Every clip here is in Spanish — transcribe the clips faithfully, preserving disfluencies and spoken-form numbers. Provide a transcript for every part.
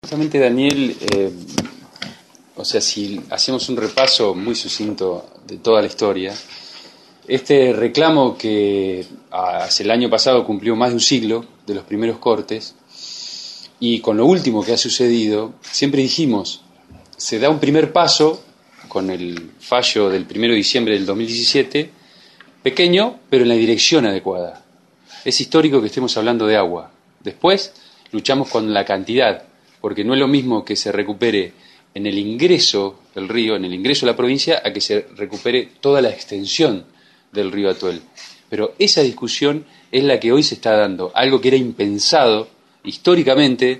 Justamente, Daniel, eh, o sea, si hacemos un repaso muy sucinto de toda la historia, este reclamo que hace el año pasado cumplió más de un siglo de los primeros cortes, y con lo último que ha sucedido, siempre dijimos, se da un primer paso con el fallo del primero de diciembre del dos mil diecisiete, pequeño, pero en la dirección adecuada. Es histórico que estemos hablando de agua. Después luchamos con la cantidad, porque no es lo mismo que se recupere en el ingreso del río, en el ingreso a la provincia, a que se recupere toda la extensión del río Atuel. Pero esa discusión es la que hoy se está dando, algo que era impensado históricamente,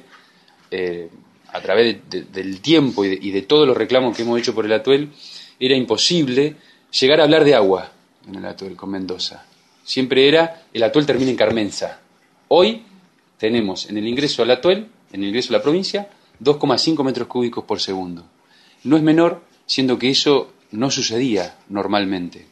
eh, a través de, de, del tiempo y de, y de todos los reclamos que hemos hecho por el Atuel, era imposible llegar a hablar de agua en el Atuel con Mendoza. Siempre era, el Atuel termina en Carmenza. Hoy tenemos en el ingreso al Atuel, en el ingreso a la provincia, dos coma cinco metros cúbicos por segundo. No es menor, siendo que eso no sucedía normalmente.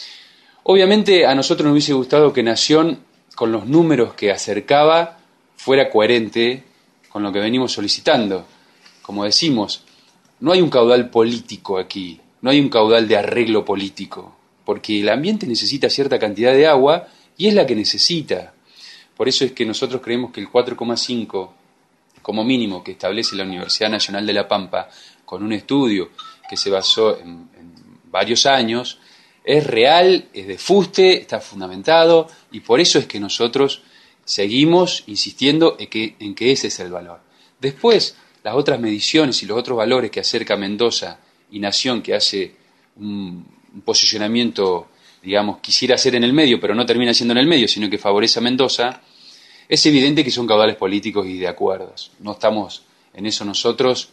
Obviamente a nosotros nos hubiese gustado que Nación, con los números que acercaba, fuera coherente con lo que venimos solicitando. Como decimos, no hay un caudal político aquí, no hay un caudal de arreglo político, porque el ambiente necesita cierta cantidad de agua y es la que necesita. Por eso es que nosotros creemos que el cuatro coma cinco, como mínimo, que establece la Universidad Nacional de La Pampa, con un estudio que se basó en, en varios años, es real, es de fuste, está fundamentado, y por eso es que nosotros seguimos insistiendo en que, en que ese es el valor. Después, las otras mediciones y los otros valores que acerca Mendoza y Nación, que hace un, un posicionamiento, digamos, quisiera ser en el medio, pero no termina siendo en el medio, sino que favorece a Mendoza, es evidente que son caudales políticos y de acuerdos. No estamos en eso nosotros,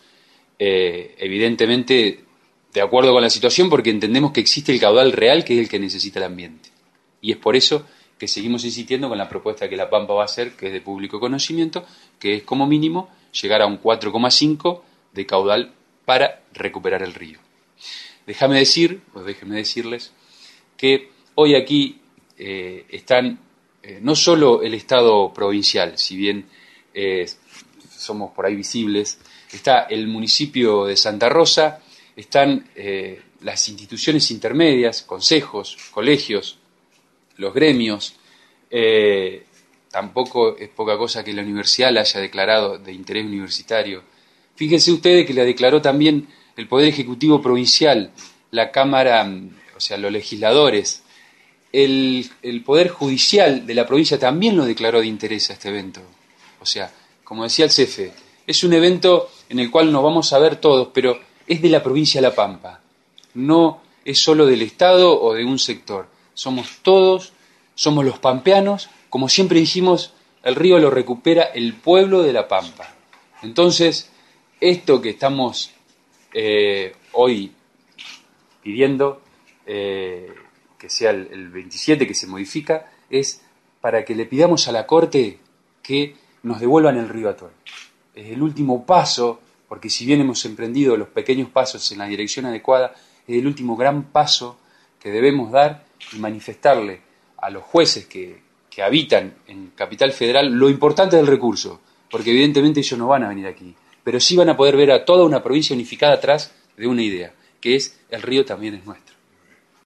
eh, evidentemente, de acuerdo con la situación, porque entendemos que existe el caudal real, que es el que necesita el ambiente. Y es por eso que seguimos insistiendo con la propuesta que La Pampa va a hacer, que es de público conocimiento, que es como mínimo llegar a un cuatro coma cinco de caudal para recuperar el río. Déjame decir, o déjenme decirles, que hoy aquí eh, están eh, no solo el Estado provincial, si bien eh, somos por ahí visibles, está el municipio de Santa Rosa, están eh, las instituciones intermedias, consejos, colegios, los gremios. Eh, tampoco es poca cosa que la universidad la haya declarado de interés universitario. Fíjense ustedes que la declaró también el Poder Ejecutivo Provincial, la Cámara, o sea, los legisladores. El, el Poder Judicial de la provincia también lo declaró de interés a este evento. O sea, como decía el C E F E, es un evento en el cual nos vamos a ver todos, pero es de la provincia de La Pampa. No es solo del Estado o de un sector. Somos todos, somos los pampeanos. Como siempre dijimos, el río lo recupera el pueblo de La Pampa. Entonces, esto que estamos eh, hoy pidiendo, eh, que sea el, el veintisiete, que se modifica, es para que le pidamos a la Corte que nos devuelvan el río Atuel. Es el último paso, porque si bien hemos emprendido los pequeños pasos en la dirección adecuada, es el último gran paso que debemos dar y manifestarle a los jueces que, que habitan en Capital Federal lo importante del recurso, porque evidentemente ellos no van a venir aquí, pero sí van a poder ver a toda una provincia unificada atrás de una idea, que es el río también es nuestro.